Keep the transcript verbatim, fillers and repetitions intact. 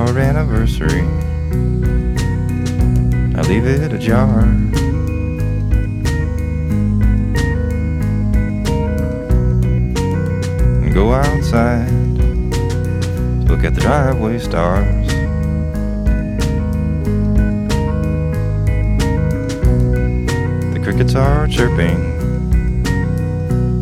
our anniversary. I leave it ajar. And go outside to look at the driveway stars. The crickets are chirping